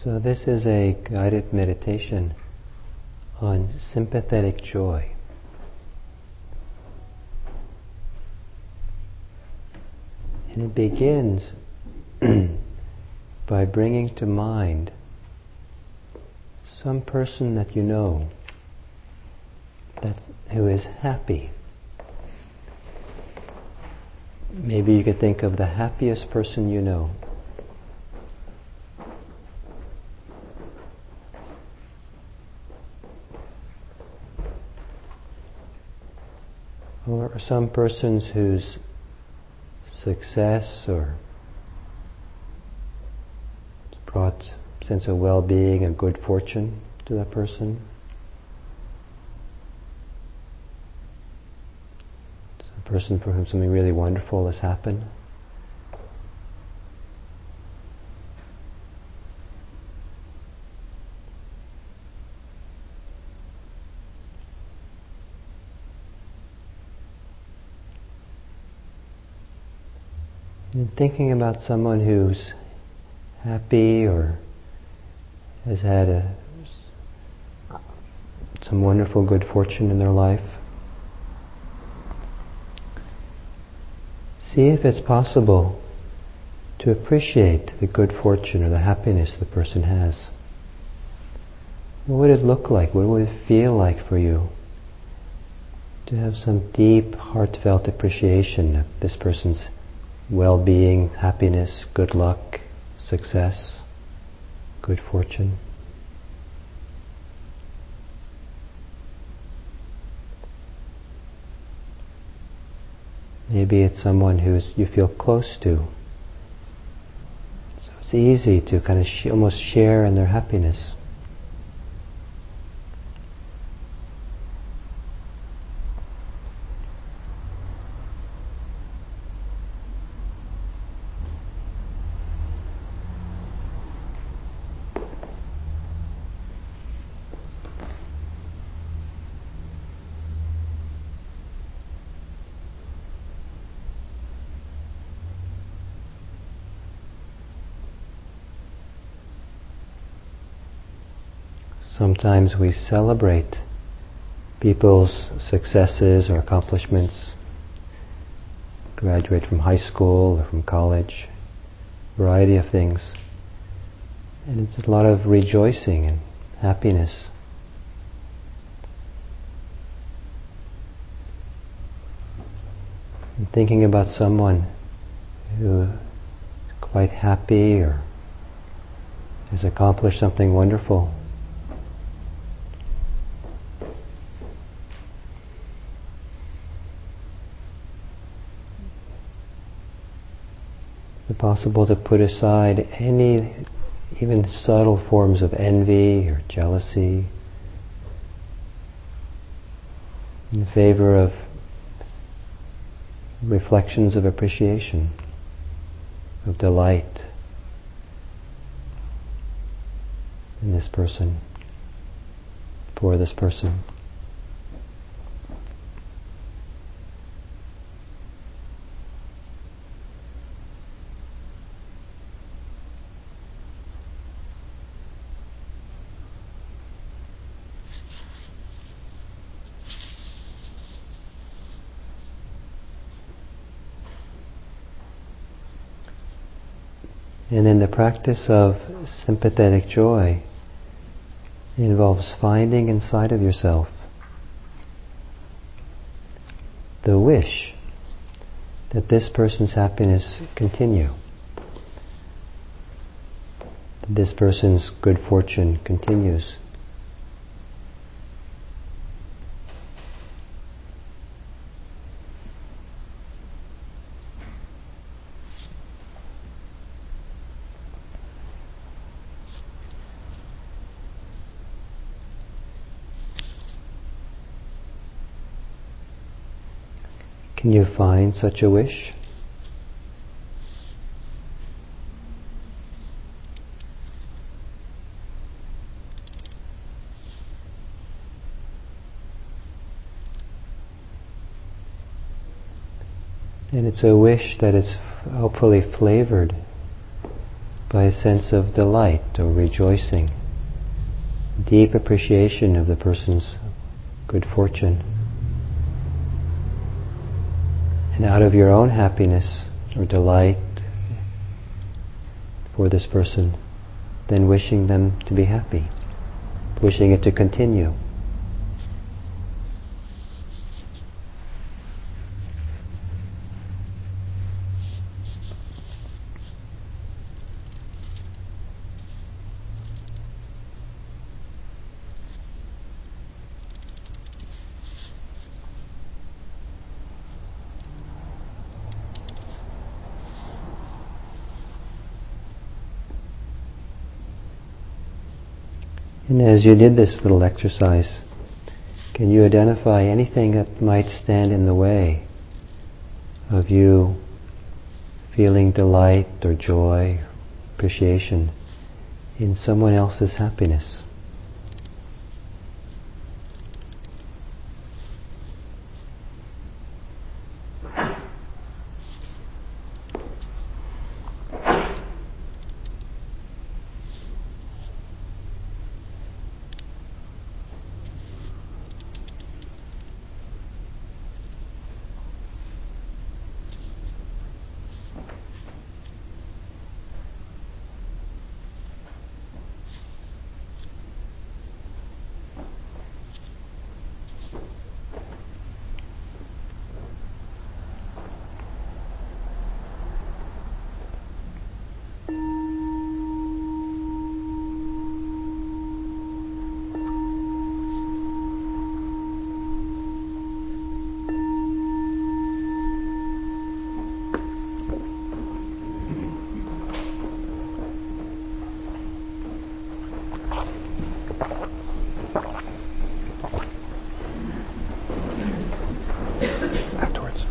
So this is a guided meditation on sympathetic joy. And it begins by bringing to mind some person that you know who is happy. Maybe you could think of the happiest person you know. Or some persons whose success or brought a sense of well-being and good fortune to that person. Some person for whom something really wonderful has happened. And thinking about someone who's happy or has had some wonderful good fortune in their life, see if it's possible to appreciate the good fortune or the happiness the person has. What would it look like? What would it feel like for you to have some deep, heartfelt appreciation of this person's well-being, happiness, good luck, success, good fortune? Maybe it's someone who you feel close to. So it's easy to kind of almost share in their happiness. Sometimes we celebrate people's successes or accomplishments, graduate from high school or from college, variety of things. And it's a lot of rejoicing and happiness. And thinking about someone who is quite happy or has accomplished something wonderful. Is it possible to put aside any, even subtle forms of envy or jealousy in favor of reflections of appreciation, of delight in this person, for this person? And then the practice of sympathetic joy involves finding inside of yourself the wish that this person's happiness continue, that this person's good fortune continues. Can you find such a wish? And it's a wish that is hopefully flavored by a sense of delight or rejoicing, deep appreciation of the person's good fortune. And out of your own happiness or delight for this person, then wishing them to be happy, wishing it to continue. And as you did this little exercise, can you identify anything that might stand in the way of you feeling delight or joy, appreciation in someone else's happiness? Afterwards.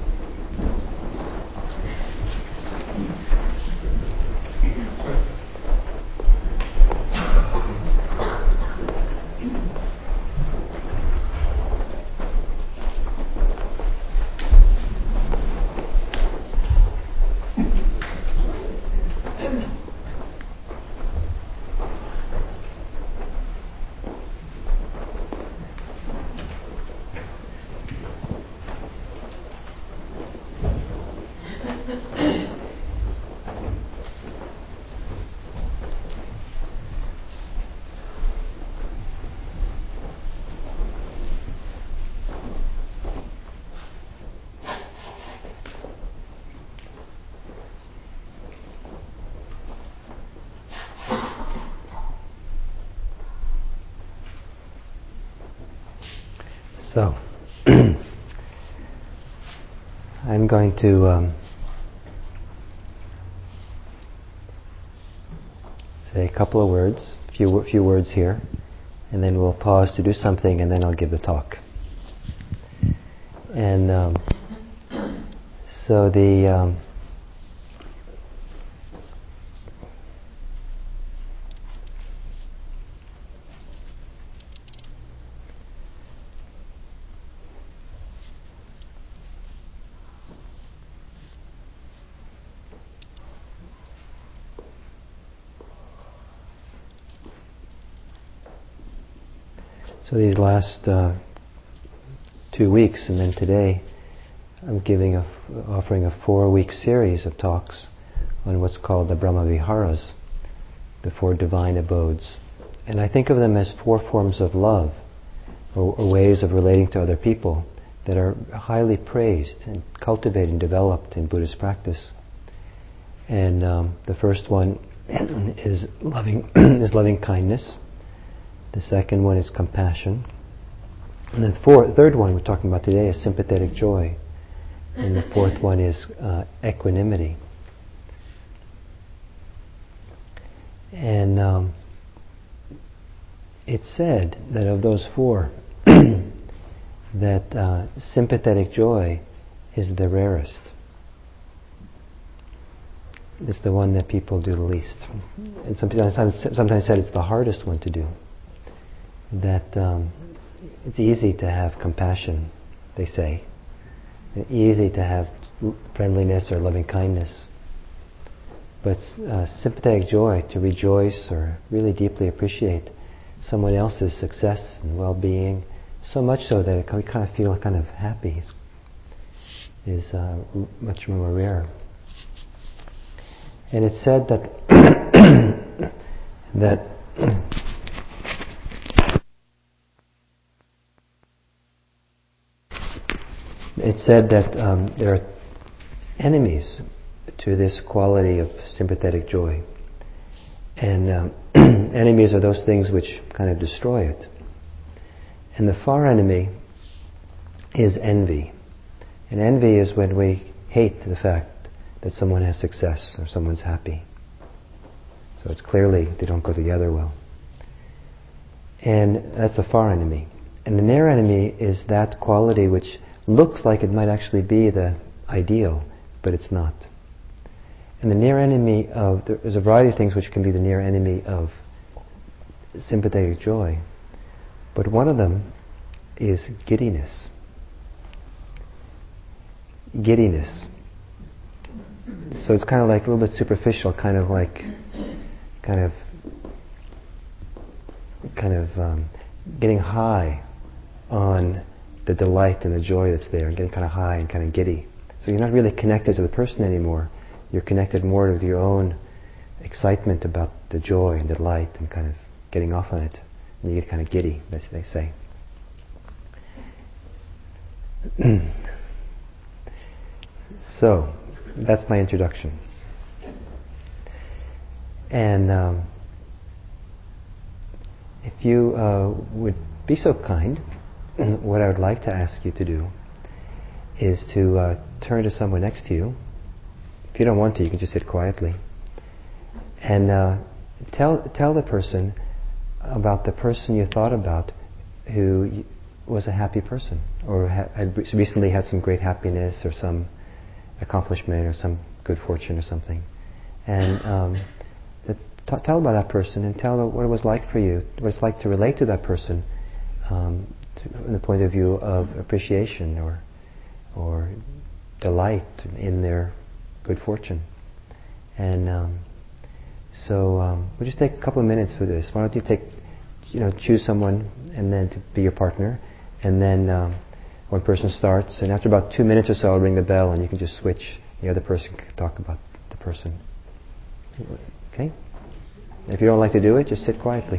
So, I'm going to say a couple of words, few words here, and then we'll pause to do something, and then I'll give the talk. And so the So these last 2 weeks and then today, I'm offering a 4-week series of talks on what's called the Brahma Viharas, the 4 divine abodes. And I think of them as 4 forms of love, or ways of relating to other people that are highly praised and cultivated and developed in Buddhist practice. And the first one is loving kindness. The second one is compassion. And the third one we're talking about today is sympathetic joy. And the fourth one is equanimity. And it's said that of those 4, that sympathetic joy is the rarest. It's the one that people do the least. And sometimes said it's the hardest one to do. That it's easy to have compassion, they say. It's easy to have friendliness or loving kindness. But sympathetic joy, to rejoice or really deeply appreciate someone else's success and well-being, so much so that we kind of feel kind of happy, is much more rare. And it's said that that it's said that there are enemies to this quality of sympathetic joy, and enemies are those things which kind of destroy it. And the far enemy is envy. And envy is when we hate the fact that someone has success or someone's happy. So it's clearly they don't go together well. And that's the far enemy. And the near enemy is that quality which looks like it might actually be the ideal, but it's not. And the near enemy of, there's a variety of things which can be the near enemy of sympathetic joy. But one of them is giddiness. Giddiness. So it's kind of like a little bit superficial, kind of getting high on the delight and the joy that's there, and getting kind of high and kind of giddy. So you're not really connected to the person anymore. You're connected more with your own excitement about the joy and delight and kind of getting off on it. And you get kind of giddy, as they say. So, that's my introduction. And if you would be so kind, what I would like to ask you to do is to turn to someone next to you. If you don't want to, you can just sit quietly. And tell the person about the person you thought about who was a happy person, or had recently had some great happiness or some accomplishment or some good fortune or something. And tell about that person, and tell what it was like for you, what it's like to relate to that person from the point of view of appreciation or delight in their good fortune. And we'll just take a couple of minutes for this. Why don't you choose someone and then to be your partner, and then one person starts, and after about 2 minutes or so I'll ring the bell and you can just switch. The other person can talk about the person. Okay? If you don't like to do it, just sit quietly.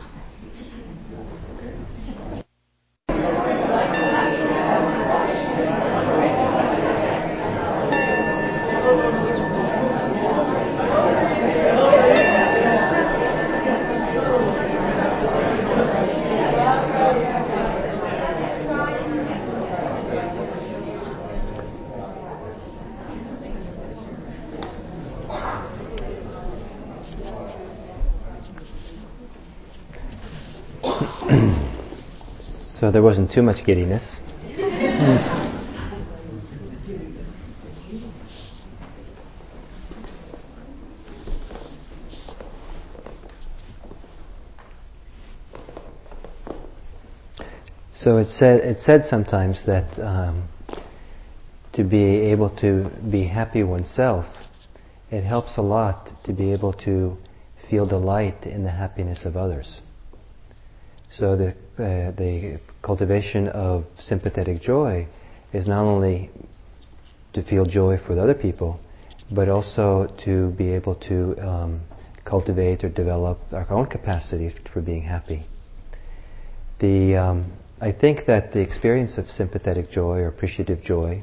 So there wasn't too much giddiness. So it's said sometimes that to be able to be happy oneself, it helps a lot to be able to feel delight in the happiness of others. So the cultivation of sympathetic joy is not only to feel joy for the other people, but also to be able to cultivate or develop our own capacity for being happy. I think that the experience of sympathetic joy or appreciative joy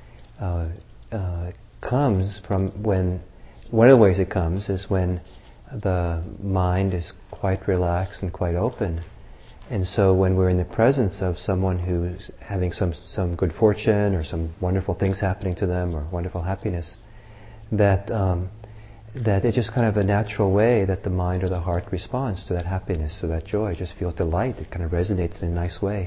comes from when, one of the ways it comes is when the mind is quite relaxed and quite open. And so when we're in the presence of someone who's having some good fortune or some wonderful things happening to them or wonderful happiness, that it's just kind of a natural way that the mind or the heart responds to that happiness, to that joy. It just feels delight. It kind of resonates in a nice way.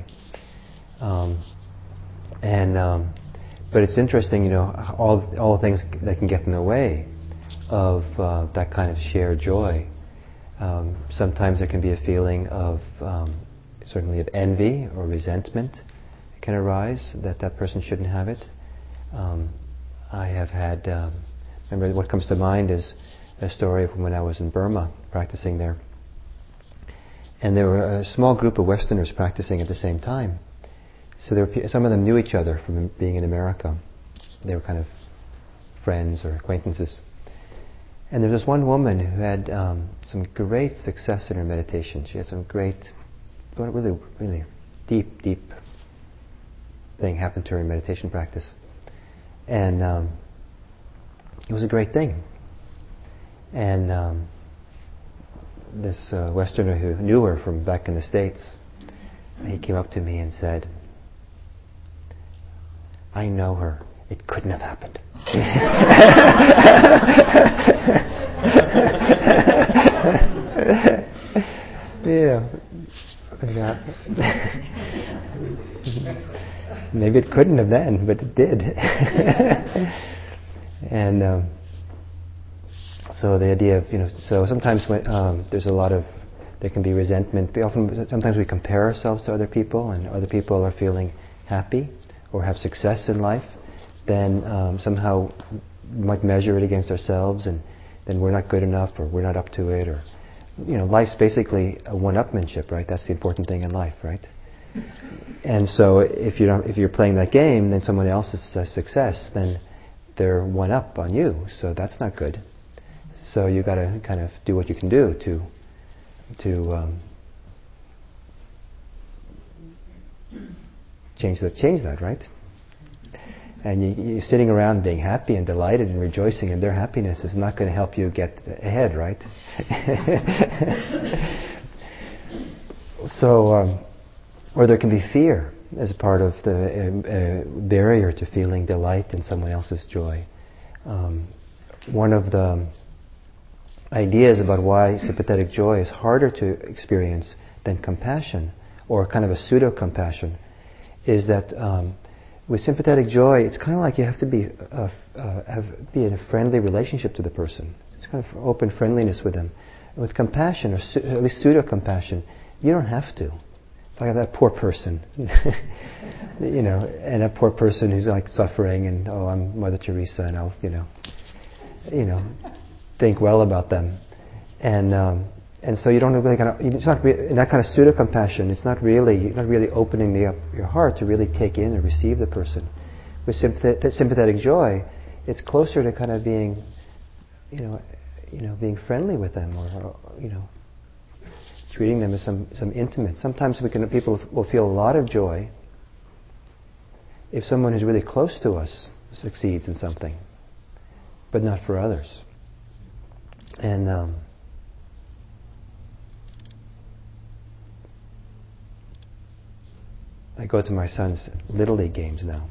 But it's interesting, all the things that can get in the way of that kind of shared joy. Sometimes there can be a feeling of certainly of envy or resentment can arise that person shouldn't have it. I have had, remember what comes to mind is a story from when I was in Burma practicing there. And there were a small group of Westerners practicing at the same time. So some of them knew each other from being in America. They were kind of friends or acquaintances. And there was this one woman who had some great success in her meditation. She had some great, really, really deep thing happen to her in meditation practice. And it was a great thing. And this Westerner who knew her from back in the States, he came up to me and said, "I know her. It couldn't have happened." Yeah. Maybe it couldn't have then, but it did. And so the idea of, so sometimes when there's a lot of, there can be resentment. Sometimes we compare ourselves to other people, and other people are feeling happy or have success in life. Then somehow we might measure it against ourselves, and then we're not good enough, or we're not up to it, or life's basically a one-upmanship, right? That's the important thing in life, right? And so if you're playing that game, then someone else's success, then they're one up on you. So that's not good. So you got to kind of do what you can do to change that, right? And you're sitting around being happy and delighted and rejoicing in their happiness is not going to help you get ahead, right? So, or there can be fear as a part of the barrier to feeling delight in someone else's joy. One of the ideas about why sympathetic joy is harder to experience than compassion, or kind of a pseudo-compassion, is that with sympathetic joy, it's kind of like you have to be in a friendly relationship to the person. It's kind of open friendliness with them. With compassion, or at least pseudo-compassion, you don't have to. It's like that poor person, and a poor person who's like suffering, and I'm Mother Teresa, and I'll, think well about them, and so you don't really it's not in that kind of pseudo compassion. You're not really opening your heart to really take in and receive the person. With sympathetic joy, it's closer to kind of being, being friendly with them, or treating them as some intimate. Sometimes people will feel a lot of joy if someone who's really close to us succeeds in something, but not for others. And I go to my son's Little League games now,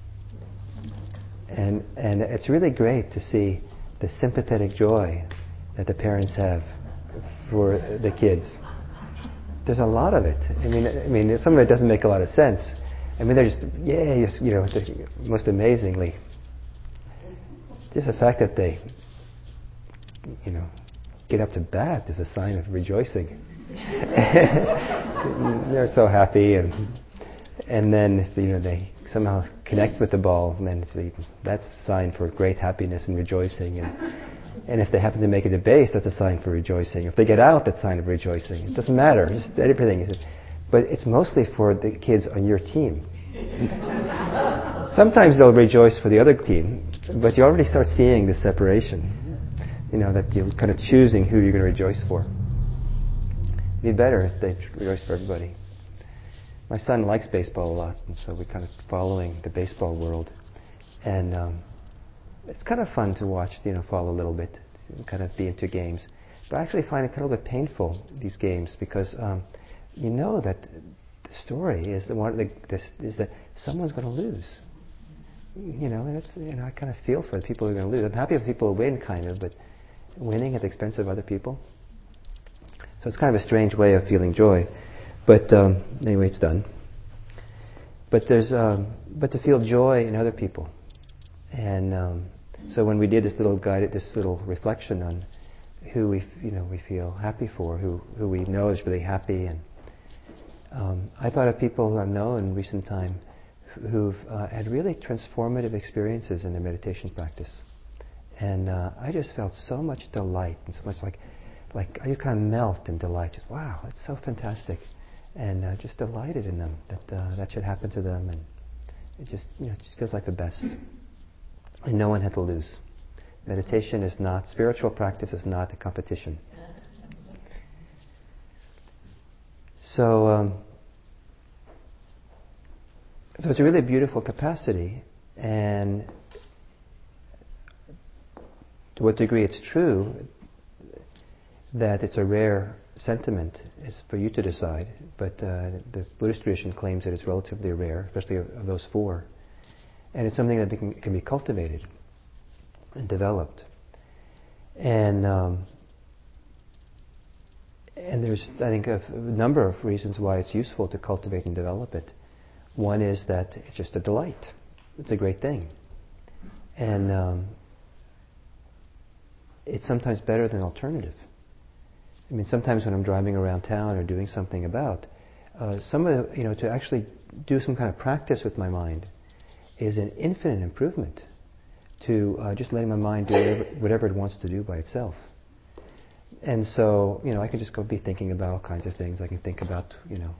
and it's really great to see the sympathetic joy that the parents have for the kids. There's a lot of it. I mean, some of it doesn't make a lot of sense. I mean, they're just, most amazingly, just the fact that they, get up to bat is a sign of rejoicing. They're so happy, and then if they somehow connect with the ball, then that's a sign for great happiness and rejoicing. And if they happen to make it to base, that's a sign for rejoicing. If they get out, that's a sign of rejoicing. It doesn't matter, just everything. But it's mostly for the kids on your team. Sometimes they'll rejoice for the other team, but you already start seeing the separation. That you're kind of choosing who you're going to rejoice for. It'd be better if they rejoice for everybody. My son likes baseball a lot, and so we're kind of following the baseball world. And it's kind of fun to watch, follow a little bit, kind of be into games. But I actually find it kind of a bit painful, these games, because that the story is that someone's going to lose. I kind of feel for the people who are going to lose. I'm happy if people win, kind of, but winning at the expense of other people. So it's kind of a strange way of feeling joy. But anyway, it's done. But to feel joy in other people, and so when we did this little reflection on who we feel happy for, who we know is really happy, and I thought of people who I've known in recent time who've had really transformative experiences in their meditation practice, And I just felt so much delight and so much like I just kind of melt in delight. Just wow, it's so fantastic, and just delighted in them that should happen to them, and it just it just feels like the best. And no one had to lose. Meditation is not, spiritual practice is not a competition. So it's a really beautiful capacity, and to what degree it's true that it's a rare sentiment is for you to decide, but the Buddhist tradition claims that it's relatively rare, especially of those four. And it's something that can be cultivated and developed. And there's, I think, a number of reasons why it's useful to cultivate and develop it. One is that it's just a delight. It's a great thing. And it's sometimes better than alternative. I mean, sometimes when I'm driving around town or doing something about, to actually do some kind of practice with my mind is an infinite improvement to just letting my mind do whatever it wants to do by itself. And so, I can just go be thinking about all kinds of things. I can think about,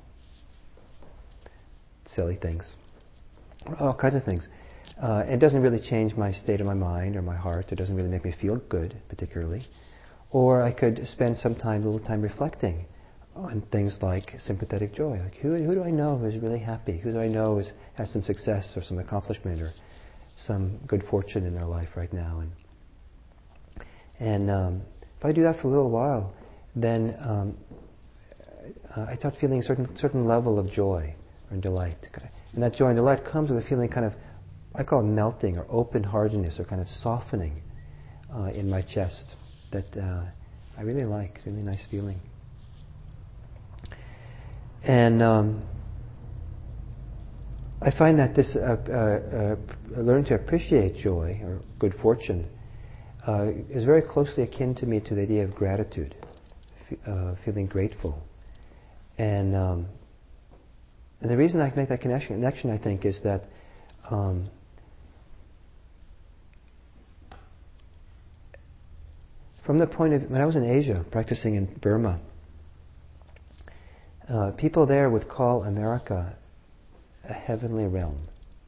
silly things, all kinds of things. It doesn't really change my state of my mind or my heart. It doesn't really make me feel good, particularly. Or I could spend a little time reflecting on things like sympathetic joy. Like who do I know who's really happy? Who do I know has some success or some accomplishment or some good fortune in their life right now? And if I do that for a little while, then I start feeling a certain level of joy or delight. And that joy and delight comes with a feeling kind of, I call it melting or open-heartedness or kind of softening in my chest that I really like. Really nice feeling. And I find that this learning to appreciate joy or good fortune is very closely akin to me to the idea of gratitude, feeling grateful. And the reason I can make that connection, I think, is that from the point of when I was in Asia, practicing in Burma, people there would call America a heavenly realm.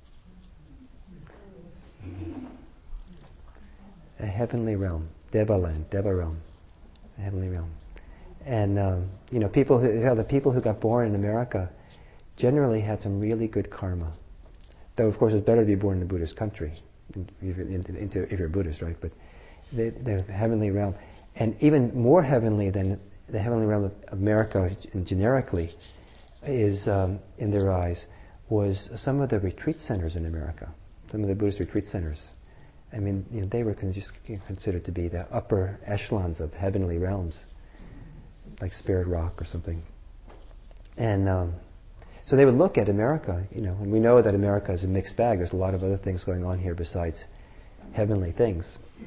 A heavenly realm, Deva land, Deva realm, a heavenly realm. And the people who got born in America generally had some really good karma. Though of course it's better to be born in a Buddhist country if you're Buddhist, right? But the heavenly realm, and even more heavenly than the heavenly realm of America generically, is in their eyes, was some of the retreat centers in America, some of the Buddhist retreat centers. I mean, they were just considered to be the upper echelons of heavenly realms, like Spirit Rock or something. And so they would look at America, and we know that America is a mixed bag. There's a lot of other things going on here besides heavenly things.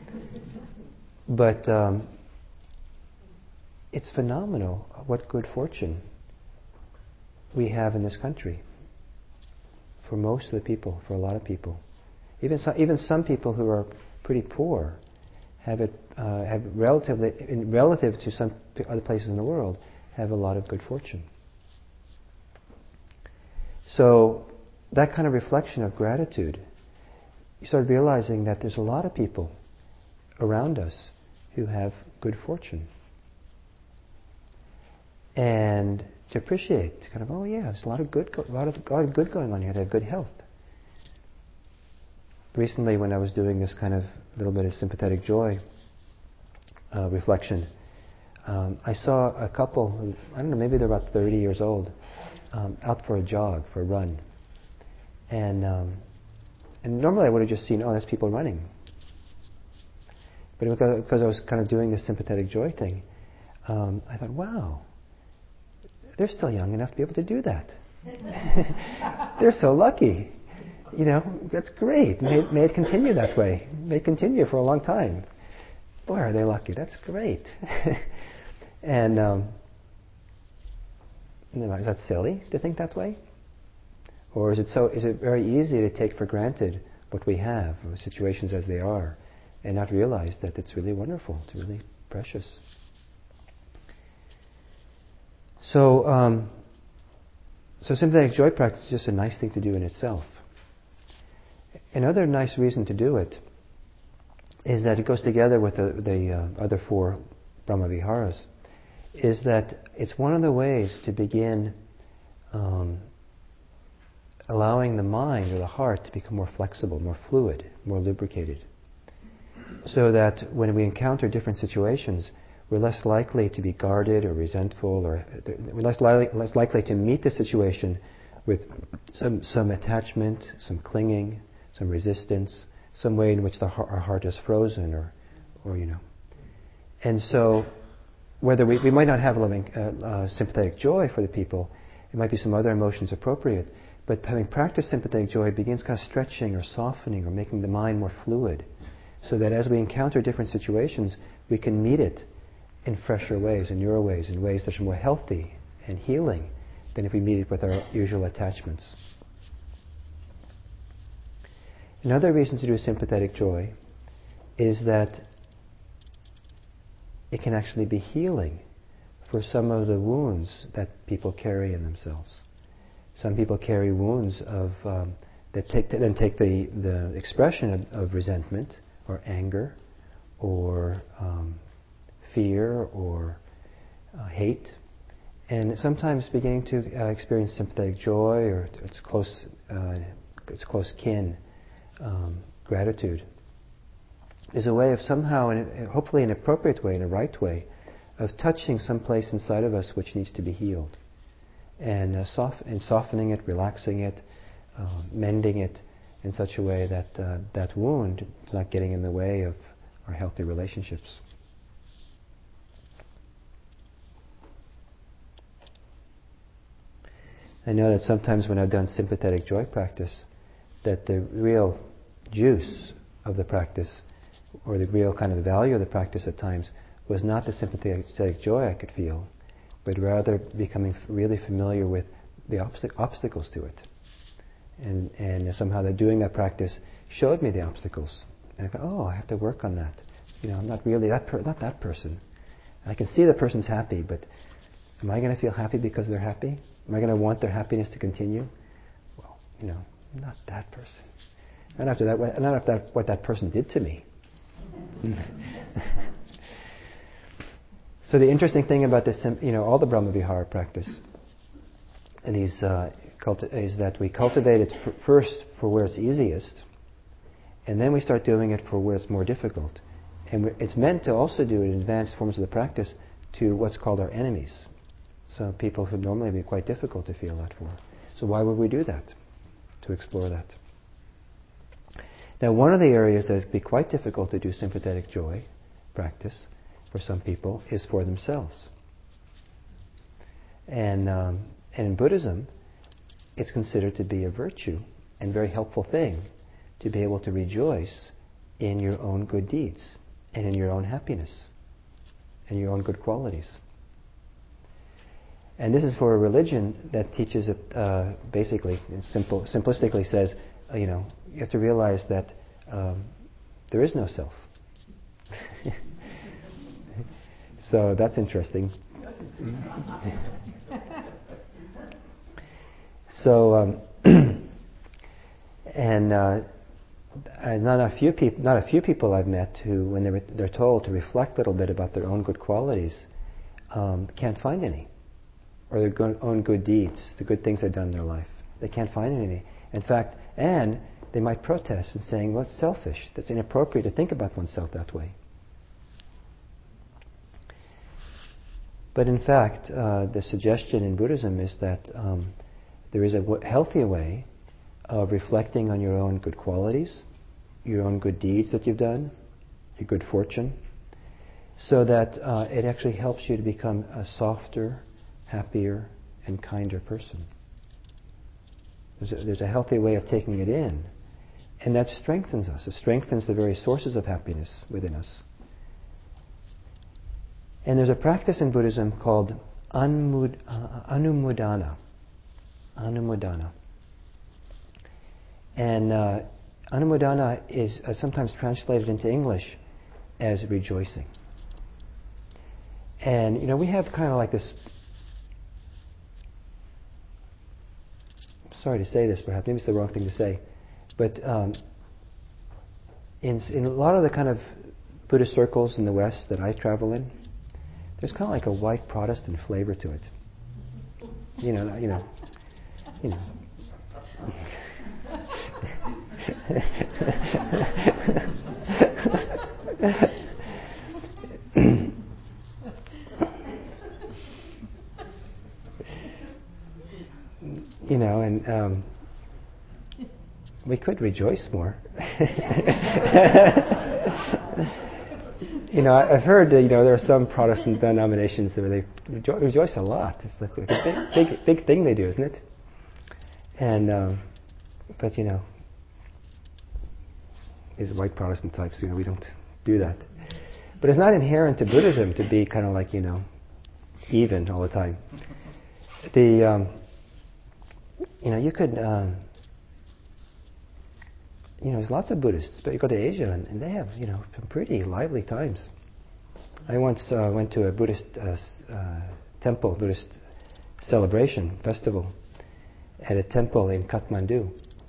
But it's phenomenal what good fortune we have in this country. For most of the people, for a lot of people, even some people who are pretty poor have relative to some other places in the world, have a lot of good fortune. So that kind of reflection of gratitude, you start realizing that there's a lot of people around us who have good fortune. And to appreciate, kind of, oh yeah, there's a lot of good going on here. They have good health. Recently, when I was doing this kind of little bit of sympathetic joy reflection, I saw a couple who, I don't know, maybe they're about 30 years old, out for a jog, for a run. And normally I would have just seen, that's people running. But because I was kind of doing this sympathetic joy thing, I thought, wow, they're still young enough to be able to do that. They're so lucky. That's great. May it continue that way. May it continue for a long time. Boy, are they lucky. That's great. And is that silly to think that way? Or is it very easy to take for granted what we have, or situations as they are, and not realize that it's really wonderful, it's really precious. So sympathetic joy practice is just a nice thing to do in itself. Another nice reason to do it is that it goes together with the other four Brahmaviharas, is that it's one of the ways to begin allowing the mind or the heart to become more flexible, more fluid, more lubricated. So that when we encounter different situations, we're less likely to be guarded or resentful, or we're less likely to meet the situation with some attachment, some clinging, some resistance, some way in which our heart is frozen, or you know. And so, whether we might not have loving, sympathetic joy for the people, it might be some other emotions appropriate, but having practiced sympathetic joy begins kind of stretching or softening or making the mind more fluid, so that as we encounter different situations, we can meet it in fresher ways, in newer ways, in ways that are more healthy and healing than if we meet it with our usual attachments. Another reason to do sympathetic joy is that it can actually be healing for some of the wounds that people carry in themselves. Some people carry wounds of that take the expression of resentment or anger or fear or hate, and sometimes beginning to experience sympathetic joy or its close kin, gratitude, is a way of somehow, hopefully an appropriate way, in a right way, of touching some place inside of us which needs to be healed, and softening it, relaxing it, mending it in such a way that that wound is not getting in the way of our healthy relationships. I know that sometimes when I've done sympathetic joy practice, that the real juice of the practice, or the real kind of the value of the practice at times, was not the sympathetic joy I could feel, but rather becoming really familiar with the obstacles to it. And somehow that doing that practice showed me the obstacles. And I go, oh, I have to work on that. You know, I'm not really not that person. I can see the person's happy, but am I going to feel happy because they're happy? Am I going to want their happiness to continue? Well, you know, not that person. Not after what that person did to me. So the interesting thing about this, all the Brahmavihara practice, and is that we cultivate it first for where it's easiest, and then we start doing it for where it's more difficult. And it's meant to also do it in advanced forms of the practice to what's called our enemies. So people who normally be quite difficult to feel that for. So why would we do that? To explore that. Now, one of the areas that would be quite difficult to do sympathetic joy practice for some people is for themselves. And in Buddhism, it's considered to be a virtue and very helpful thing to be able to rejoice in your own good deeds and in your own happiness and your own good qualities. And this is for a religion that teaches it, basically, simplistically says, you have to realize that there is no self. So that's interesting. So, not a few people I've met who, when they're told to reflect a little bit about their own good qualities, can't find any. Or their own good deeds, the good things they've done in their life. They can't find any. In fact, and they might protest and saying, well, it's selfish. That's inappropriate to think about oneself that way. But in fact, the suggestion in Buddhism is that there is a healthy way of reflecting on your own good qualities, your own good deeds that you've done, your good fortune, so that it actually helps you to become a softer, happier, and kinder person. There's a healthy way of taking it in, and that strengthens us. It strengthens the very sources of happiness within us. And there's a practice in Buddhism called anumodana. Anumodana. And Anumodana is sometimes translated into English as rejoicing. And, we have kind of like this, sorry to say this perhaps, maybe it's the wrong thing to say, but in a lot of the kind of Buddhist circles in the West that I travel in, there's kind of like a white Protestant flavor to it. You know. And we could rejoice more. I've heard there are some Protestant denominations where they rejoice a lot. It's like a big thing they do, isn't it? And but these white Protestant types, we don't do that. But it's not inherent to Buddhism to be kind of like even all the time. You could. There's lots of Buddhists, but you go to Asia and they have, some pretty lively times. I once went to a Buddhist temple, Buddhist celebration festival at a temple in Kathmandu.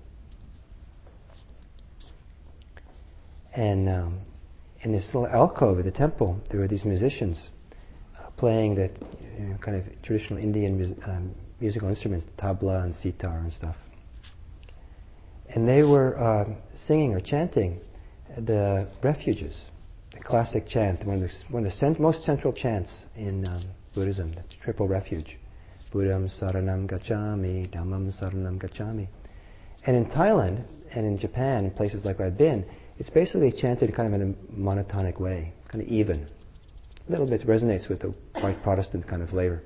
And in this little alcove of the temple, there were these musicians playing that kind of traditional Indian musical instruments, tabla and sitar and stuff. And they were singing or chanting the refuges, the classic chant, one of the most central chants in Buddhism, the triple refuge. Buddham saranam gacchami, dhammam saranam gacchami. And in Thailand and in Japan, places like where I've been, it's basically chanted kind of in a monotonic way, kind of even. A little bit resonates with the white Protestant kind of flavor.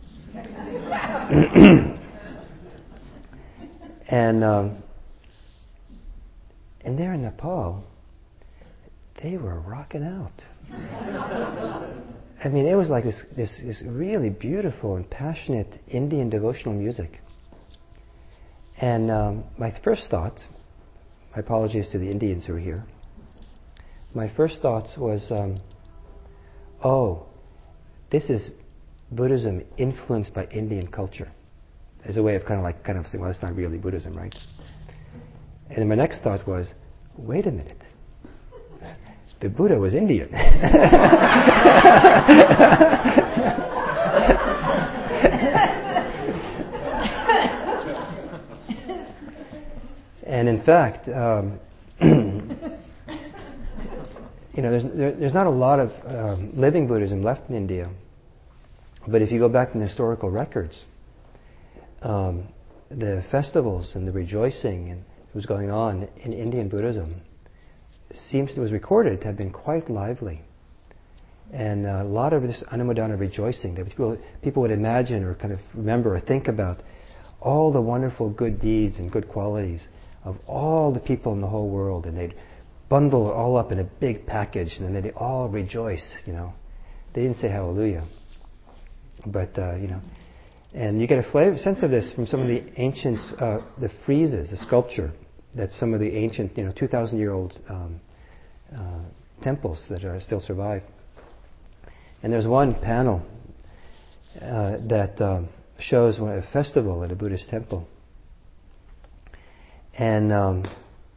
And there in Nepal, they were rocking out. I mean, it was like this really beautiful and passionate Indian devotional music. And my first thought, my apologies to the Indians who are here, my first thought was, this is Buddhism influenced by Indian culture. As a way of kind of saying, well, that's not really Buddhism, right? And then my next thought was, wait a minute. The Buddha was Indian. And in fact, there's not a lot of living Buddhism left in India. But if you go back in the historical records, the festivals and the rejoicing and was going on in Indian Buddhism was recorded to have been quite lively. And a lot of this Anumodana rejoicing, that people would imagine or kind of remember or think about all the wonderful good deeds and good qualities of all the people in the whole world, and they'd bundle it all up in a big package, and then they'd all rejoice, They didn't say hallelujah. But, and you get a sense of this from some of the ancient, the friezes, the sculpture, that some of the ancient, 2,000-year-old temples that still survive. And there's one panel that shows a festival at a Buddhist temple. And there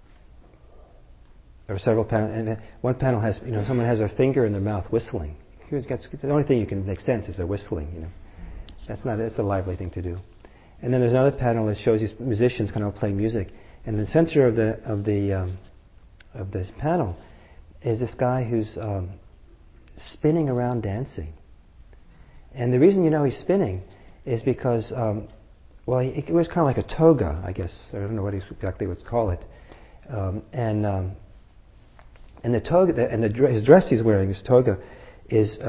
are several panels, and one panel has, someone has their finger in their mouth whistling. The only thing you can make sense is they're whistling, That's a lively thing to do. And then there's another panel that shows these musicians kind of playing music. And in the center of this panel is this guy who's spinning around dancing. And the reason he's spinning is because, it was kind of like a toga, I guess. I don't know what he exactly would call it. And the toga, and his dress he's wearing, this toga, is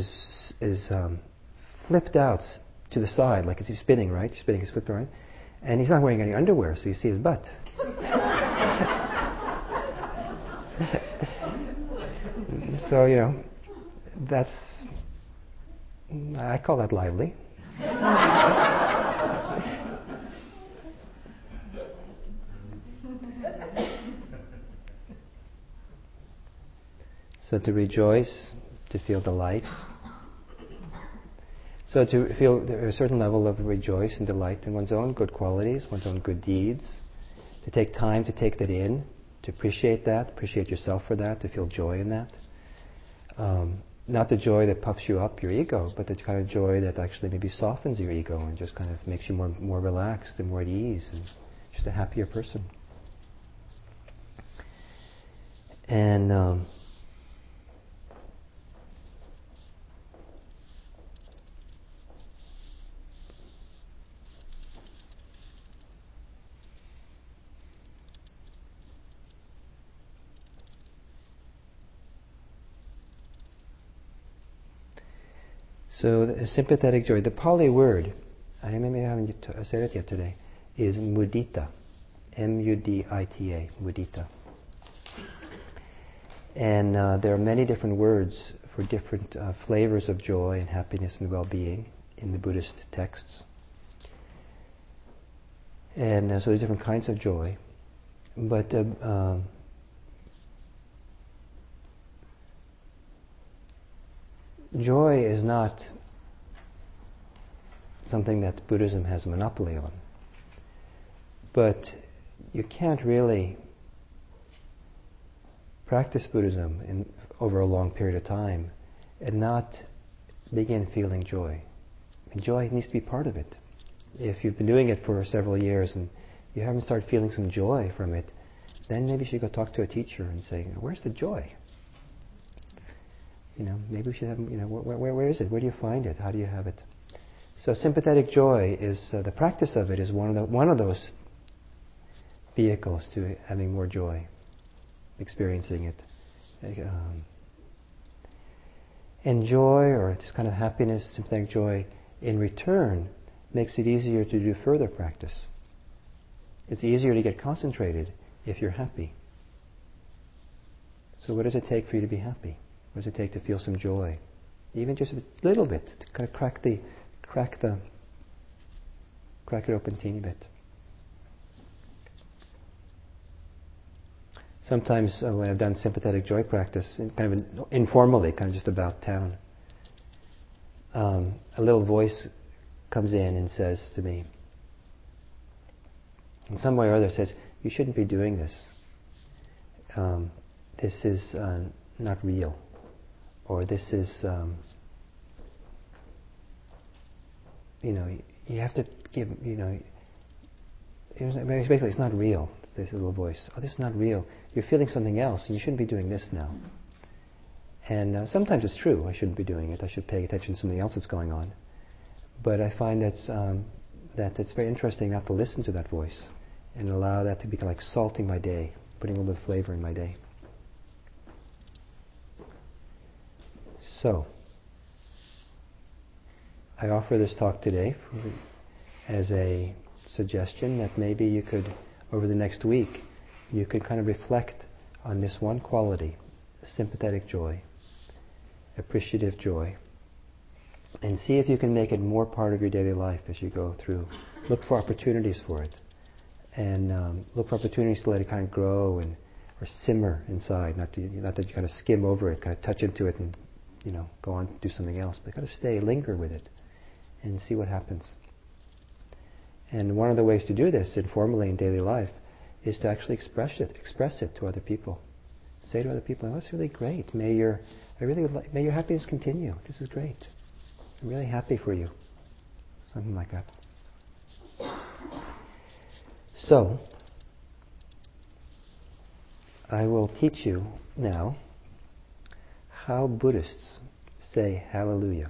flipped out to the side, like he's spinning, right? He's spinning, he's flipped around. And he's not wearing any underwear, so you see his butt. So, that's, I call that lively. So to rejoice, to feel delight. So to feel a certain level of rejoice and delight in one's own good qualities, one's own good deeds. To take time to take that in, to appreciate that, appreciate yourself for that, to feel joy in that. Not the joy that puffs you up, your ego, but the kind of joy that actually maybe softens your ego and just kind of makes you more relaxed and more at ease and just a happier person. And so the sympathetic joy, the Pali word, I haven't said it yet today, is mudita. M-U-D-I-T-A, mudita. And there are many different words for different flavors of joy and happiness and well-being in the Buddhist texts. And so there's different kinds of joy. But joy is not something that Buddhism has a monopoly on. But you can't really practice Buddhism over a long period of time and not begin feeling joy. And joy needs to be part of it. If you've been doing it for several years and you haven't started feeling some joy from it, then maybe you should go talk to a teacher and say, where's the joy? Maybe we should have, where is it? Where do you find it? How do you have it? So sympathetic joy is, the practice of it is one of those vehicles to having more joy, experiencing it. And joy, or this kind of happiness, sympathetic joy, in return, makes it easier to do further practice. It's easier to get concentrated if you're happy. So what does it take for you to be happy? What does it take to feel some joy? Even just a little bit, to kind of crack it open a teeny bit. Sometimes when I've done sympathetic joy practice, kind of informally, kind of just about town, a little voice comes in and says to me, in some way or other says, you shouldn't be doing this. This is not real. Or this is, you have to give, basically it's not real, this little voice. Oh, this is not real. You're feeling something else and you shouldn't be doing this now. And sometimes it's true, I shouldn't be doing it. I should pay attention to something else that's going on. But I find that it's very interesting not to listen to that voice and allow that to be like salting my day, putting a little bit of flavor in my day. So, I offer this talk today as a suggestion that maybe you could, over the next week, you could kind of reflect on this one quality, sympathetic joy, appreciative joy, and see if you can make it more part of your daily life as you go through. Look for opportunities for it, and look for opportunities to let it kind of grow or simmer inside, not that you kind of skim over it, kind of touch into it and go on to do something else, but kind of linger with it, and see what happens. And one of the ways to do this informally in daily life is to actually express it to other people. Say to other people, "Oh, it's really great. May your happiness continue. This is great. I'm really happy for you." Something like that. So, I will teach you now how Buddhists say hallelujah.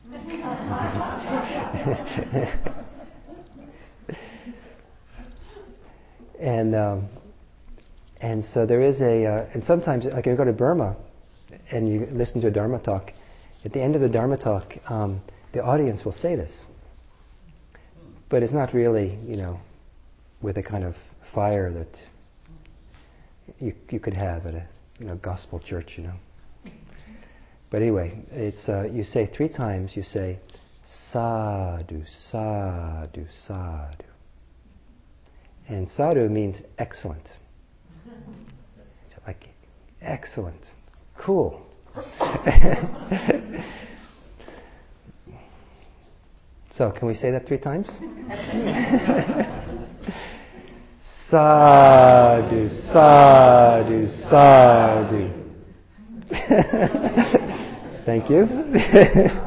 And so there is and sometimes, like if you go to Burma and you listen to a Dharma talk, at the end of the Dharma talk, the audience will say this. But it's not really, with a kind of fire that you could have at a gospel church, But anyway, it's you say 3 times. You say sadhu, sadhu, sadhu, and sadhu means excellent. It's like excellent. Cool. So, can we say that 3 times? Sadhu, sadhu, sadhu. Thank you.